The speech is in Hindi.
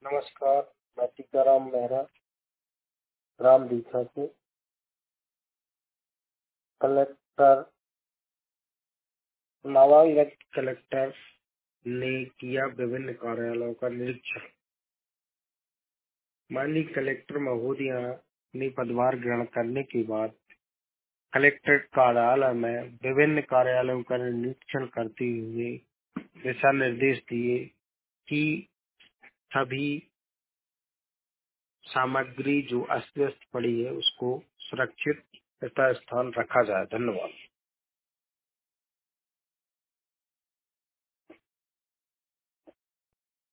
नमस्कार। मैं टीकाराम मेहरा राम दीक्षा से। कलेक्टर नवागत कलेक्टर ने किया विभिन्न कार्यालयों का निरीक्षण। माननीय कलेक्टर महोदया ने पदभार ग्रहण करने के बाद कलेक्ट्रेट कार्यालय में विभिन्न कार्यालयों का निरीक्षण करते हुए दिशा निर्देश दिए कि सभी सामग्री जो अस्त व्यस्त पड़ी है उसको सुरक्षित तथा स्थान रखा जाए। धन्यवाद।